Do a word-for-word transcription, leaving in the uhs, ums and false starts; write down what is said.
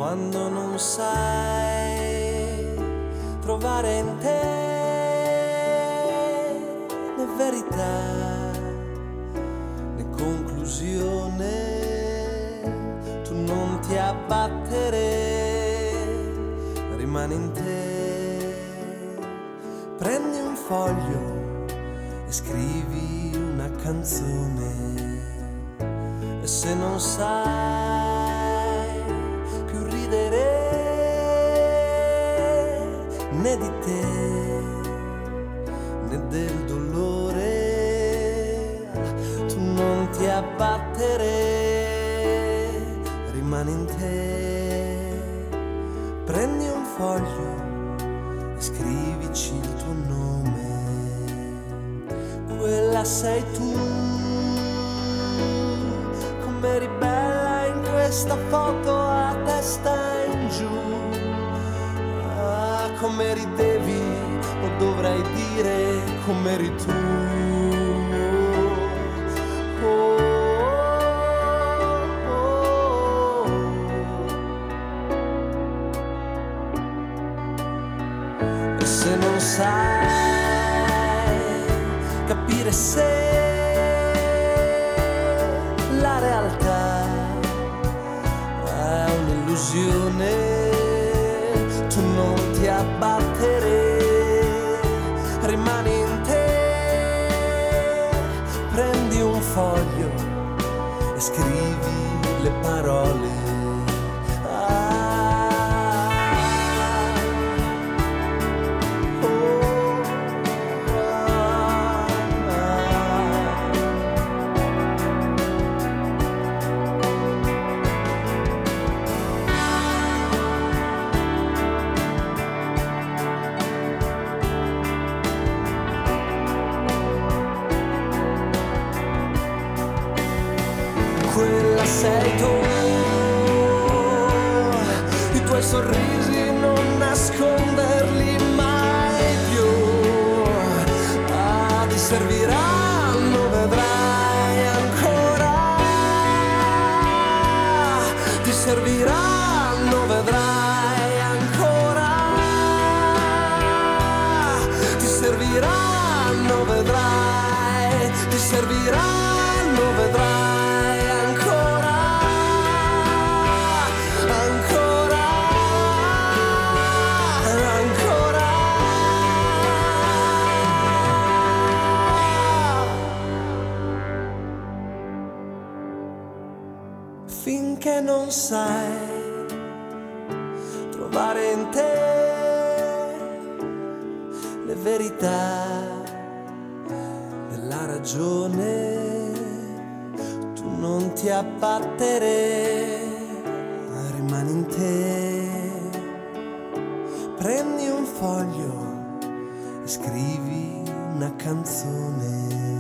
quando non sai trovare in te né verità né conclusione, tu non ti abbattere, rimani in te. Prendi un foglio e scrivi una canzone, e se non sai più ridere né di te né del dolore, tu non ti abbattere, rimani in te. Prendi un foglio e scrivici il tuo nome, quella sei tu. Eri bella in questa foto a testa in giù, ah, come ridevi, o dovrei dire come eri tu. Oh, oh, oh. E se non sai capire se la realtà è un'illusione, tu non ti abbattere, rimani in te. Prendi un foglio e scrivi le parole. Quella sei tu, i tuoi sorrisi non nasconderli mai più, ah, ti serviranno, vedrai ancora, ti serviranno, vedrai ancora, ti serviranno, vedrai, ti serviranno, vedrai. Finché non sai trovare in te le verità della ragione, tu non ti abbattere, rimani in te. Prendi un foglio e scrivi una canzone.